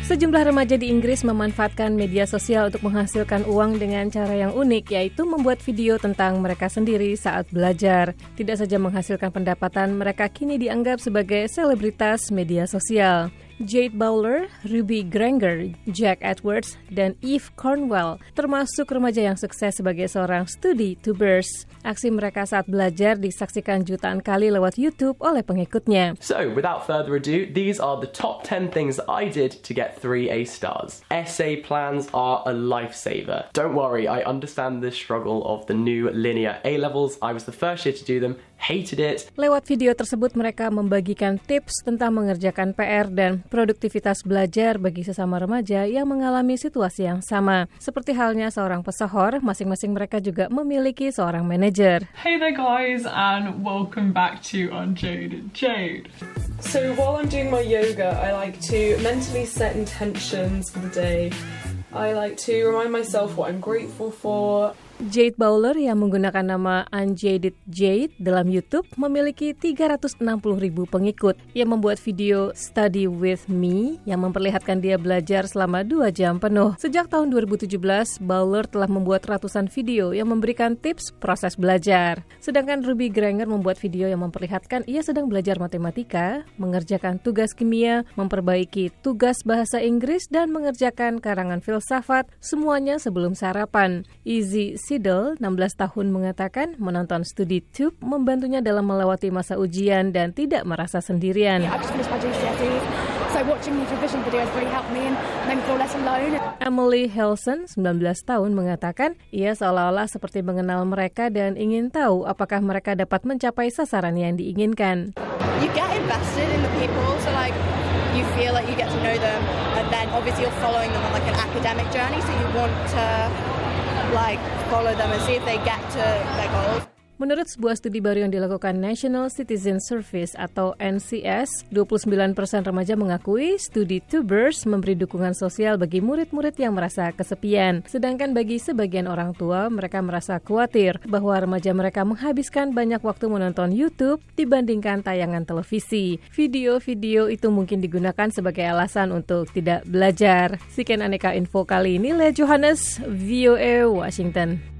Sejumlah remaja di Inggris memanfaatkan media sosial untuk menghasilkan uang dengan cara yang unik, yaitu membuat video tentang mereka sendiri saat belajar. Tidak saja menghasilkan pendapatan, mereka kini dianggap sebagai selebritas media sosial. Jade Bowler, Ruby Granger, Jack Edwards, dan Eve Cornwell termasuk remaja yang sukses sebagai seorang studi tubers. Aksi mereka saat belajar disaksikan jutaan kali lewat YouTube oleh pengikutnya. So, without further ado, these are the top 10 things that I did to get 3 A stars. Essay plans are a lifesaver. Don't worry, I understand the struggle of the new linear A levels. I was the first year to do them, hated it. Lewat video tersebut mereka membagikan tips tentang mengerjakan PR dan produktivitas belajar bagi sesama remaja yang mengalami situasi yang sama. Seperti halnya seorang pesohor, masing-masing mereka juga memiliki seorang manajer. Hey there guys, and welcome back to Unjaded Jade. So while I'm doing my yoga, I like to mentally set intentions for the day. I like to remind myself what I'm grateful for. Jade Bowler yang menggunakan nama Unjaded Jade dalam YouTube memiliki 360.000 pengikut. Ia membuat video Study With Me yang memperlihatkan dia belajar selama 2 jam penuh. Sejak tahun 2017, Bowler telah membuat ratusan video yang memberikan tips proses belajar. Sedangkan Ruby Granger membuat video yang memperlihatkan ia sedang belajar matematika, mengerjakan tugas kimia, memperbaiki tugas bahasa Inggris, dan mengerjakan karangan filsafat, semuanya sebelum sarapan. Izzy Siddle, 16 tahun, mengatakan menonton studi tube membantunya dalam melewati masa ujian dan tidak merasa sendirian. Emily Helson, 19 tahun, mengatakan ia seolah-olah seperti mengenal mereka dan ingin tahu apakah mereka dapat mencapai sasaran yang diinginkan. You get invested in the people, so you feel like you get to know them, and then obviously you're following them on an academic journey, so you want to follow them and see if they get to their goals. Menurut sebuah studi baru yang dilakukan National Citizen Service atau NCS, 29% remaja mengakui studi tubers memberi dukungan sosial bagi murid-murid yang merasa kesepian. Sedangkan bagi sebagian orang tua, mereka merasa khawatir bahwa remaja mereka menghabiskan banyak waktu menonton YouTube dibandingkan tayangan televisi. Video-video itu mungkin digunakan sebagai alasan untuk tidak belajar. Sekian Aneka Info kali ini, Lea Johannes, VOA Washington.